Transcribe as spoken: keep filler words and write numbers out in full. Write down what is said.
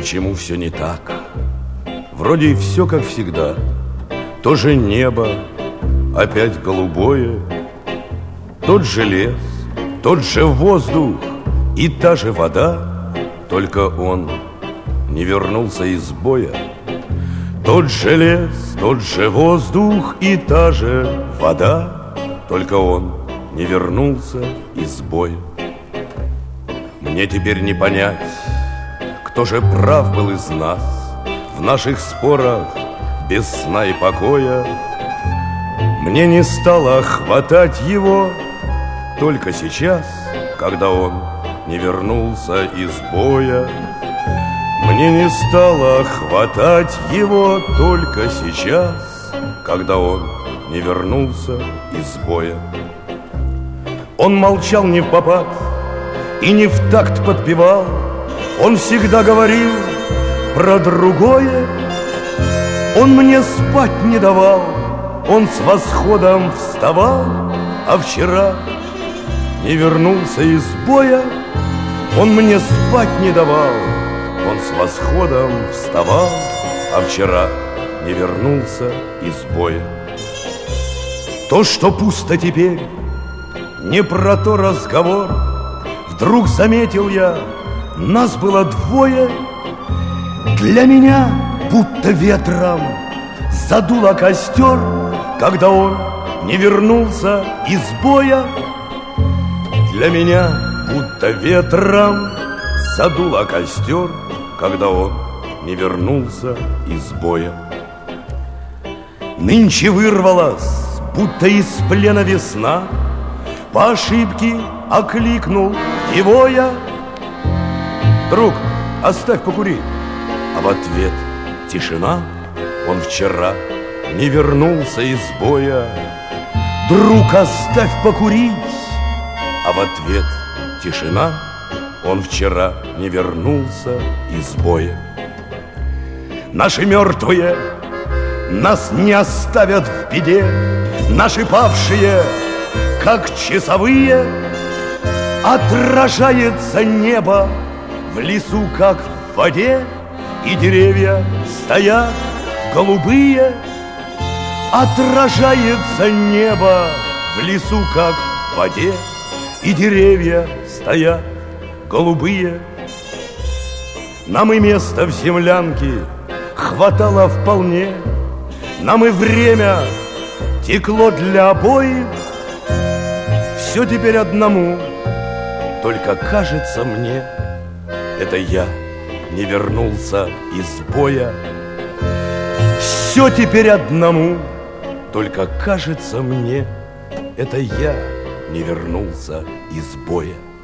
почему все не так? Вроде все как всегда. То же небо, опять голубое, тот же лес, тот же воздух и та же вода, только он не вернулся из боя. Тот же лес, тот же воздух и та же вода, только он не вернулся из боя. Мне теперь не понять, кто же прав был из нас в наших спорах без сна и покоя. Мне не стало хватать его только сейчас, когда он не вернулся из боя. Мне не стало хватать его только сейчас, когда он не вернулся из боя. Он молчал не впопад и не в такт подпевал. Он всегда говорил про другое. Он мне спать не давал. Он с восходом вставал, а вчера не вернулся из боя. Он мне спать не давал. Он с восходом вставал, а вчера не вернулся из боя. То, что пусто теперь, не про то разговор. Вдруг заметил я, нас было двое. Для меня будто ветром задуло костер, когда он не вернулся из боя. Для меня будто ветром задуло костер, когда он не вернулся из боя. Нынче вырвалась, будто из плена весна. По ошибке окликнул его я: друг, оставь покурить. А в ответ тишина. Он вчера не вернулся из боя. Друг, оставь покурить. А в ответ тишина. Он вчера не вернулся из боя. Наши мертвые нас не оставят в беде. Наши павшие, как часовые, отражается небо в лесу, как в воде. И деревья стоят голубые. Отражается небо в лесу, как в воде. И деревья стоят голубые. Нам и места в землянке хватало вполне. Нам и время текло для обоих. Все теперь одному, только кажется мне, это я не вернулся из боя. Все теперь одному, только кажется мне, это я не вернулся из боя.